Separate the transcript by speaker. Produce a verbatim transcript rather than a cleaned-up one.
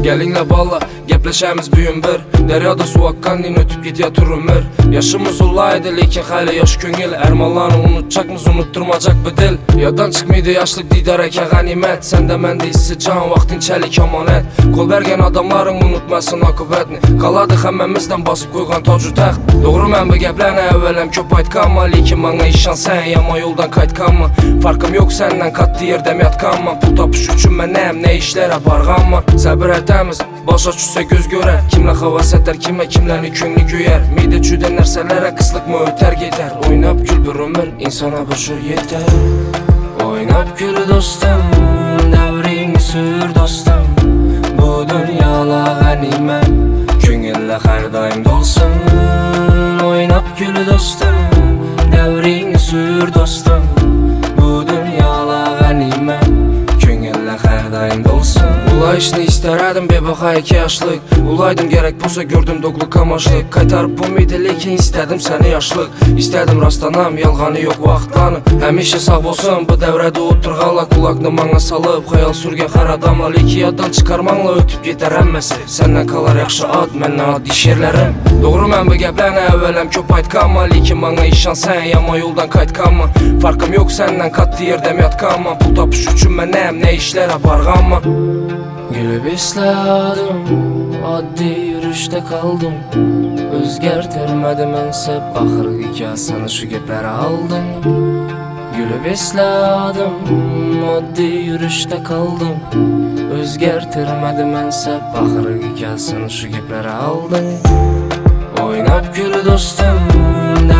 Speaker 1: Gelinle balla, gepleşemiz büyün bir. Deryada su akkan din ötüp git yatır ömür. Yaşımız olaydı lekin hayli yaş köngel. Ermallarını unutacakmız, unutturmacak bu dil. Yadan çıkmaydı yaşlık didar eke ganimet. Sen de mende hissi can, vaktin çelik amanet. Kol bergen adamların unutmasın akıbetini. Kaladık hemmemizden basıp koygan tacı taxt. Doğru mən bu geplerine evvelem köp aytkanma. Lekin bana işan sen yama yoldan kaytkanma. Farkım yok senden katlı yerdem yatkanma. Pul tapış üçün mən nəyəm ne işlere barğanma. Səbir etemiz başa düşse göz görer. Kimle havas eder kime kimlerini köngli göyer. Mide çüden nerselere kıslık mı öter gider. Oynap gül bir ömür insana bir şu yeter. Oynap gül dostum, devrini sür dostum. Bu dünyala ganimet, köngülle her daim dolsun. Oynap gül dostum, devrini sür dostum. Bu dünyala ganimet, köngülle her daim dolsun. Ulayışını isterdim bir baxa iki yaşlık. Ulaydım gerek bulsa gördüm doğlu kamaşlık. Kaytarıp bu miydi lekin istedim seni yaşlık. İstedim rastlanam yalğanı yok vaxtlanı. Həmişə sağ olsun bu devrede oturğala. Kulaqını bana salıp xayal sürgen xar adamla. Leki yaddan çıkarmanla ötüp yeter həmməsi. Senden kalar yaxşı ad, məndən ad iş yerlerim. Doğru mən bu geplerine evvelem köp aytkanma. Lekin bana işan sen yama yoldan kaytkanma. Farkım yok senden katlı yerdem yatkanma. Pul tapış üçün mən nəyəm ne işlere barğanma. Gülüp isladım, addi yürüşte kaldım. Özgertirmedim ensep, ahır hikayesini şu geplere aldım. Gülüp isladım, addi yürüşte kaldım. Özgertirmedim ensep, ahır hikayesini şu geplere aldım. Oynap gül dostum,